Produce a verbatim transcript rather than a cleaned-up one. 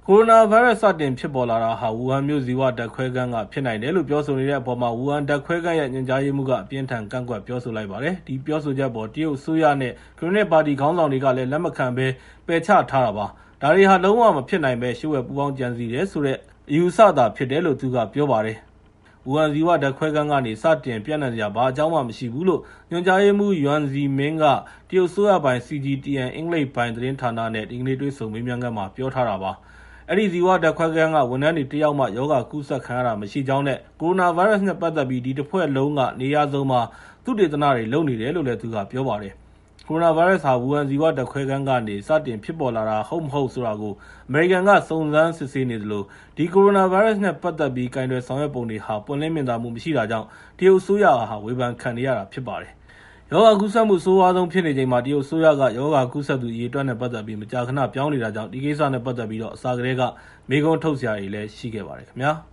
ကိုရိုနာဗိုင်းရပ်စ်စတင်ဖြစ်ပေါ်လာတာဟာဝူဟန်မြို့ဇီဝဓာတ်ခွဲခန်းကဖြစ်နိုင်တယ်လို့ပြောဆိုနေတဲ့အပေါ်မှာဝူဟန်ဓာတ်ခွဲခန်းရဲ့ညွှန်ကြားရေးမှူးကအပြင်းထန်ကန့်ကွက်ပြောဆိုလိုက်ပါတယ်။ဒီပြောဆိုချက်ပေါ်တရုတ်အစိုးရနဲ့ကွန်မြူနစ်ပါတီခေါင်းဆောင်တွေကလည်းလက်မခံဘဲပယ်ချထားတာပါ။ဒါတွေဟာလုံးဝမဖြစ်နိုင်ပဲရှုပ်ဝဲပူပေါင်းကြံစည်တယ်ဆိုတဲ့အယူအဆသာဖြစ်တယ်လို့သူကပြောပါတယ်။ဝူဟန်ဇီဝဓာတ်ခွဲခန်းကနေစတင်ပြန့်နှံ့ကြဘာအကြောင်းမှမရှိဘူးလို့ညွှန်ကြားရေးမှူးယွမ်ဇီမင်းကတရုတ်အစိုးရပိုင် စီ ဂျီ တီ အန် အင်္ဂလိပ်ပိုင်းသတင်းဌာနနဲ့ဒီကနေ့တွေ့ဆုံမေးမြန်းခန်းမှာပြောထားတာပါ။အဲဒီဇီဝဓာတ်ခွဲခန်းကဝန်ထမ်းတွေတယောက်မှရောဂါကူးစက်ခံရတာမရှိကြောင်းနဲ့ကိုရိုနာဗိုင်းရပ်စ်နဲ့ပတ်သက်ပြီးဒီတစ်ဖွဲ့လုံးကနေရာစုံမှာသုတေသနတွေလုပ်နေတယ်လို့လည်းသူကပြောပါတယ်။ကိုရိုနာဗိုင်းရပ်စ်ဟာဝူဟန်ဇီဝဓာတ်ခွဲခန်းကနေစတင်ဖြစ်ပေါ်လာတာဟုတ်မဟုတ်ဆိုတာကိုအမေရိကန်ကစုံစမ်းစစ်ဆေးနေသလိုဒီကိုရိုနာဗိုင်းရပ်စ်နဲ့ပတ်သက်ပြီးကင်တွယ်ဆောင်ရွက်ပုံတွေဟာပွင့်လင်းမြင်သာမှုမရှိတာကြောင့်တရုတ်အစိုးရဟာဝေဖန်ခံနေရတာဖြစ်ပါတယ်။ရောဂါကူးစက်မှုဆိုးဝါးဆုံးဖြစ်နေချိန်မှာတရုတ်အစိုးရကရောဂါကူးစက်သူအရေအတွက်နဲ့ပတ်သက်ပြီးမကြာခဏပြောင်းနေတာကြောင့်ဒီကိစ္စနဲ့ပတ်သက်ပြီးတော့အစကတည်းကမေးခွန်းထုတ်စရာတွေလည်းရှိခဲ့ပါတယ်ခင်ဗျာ။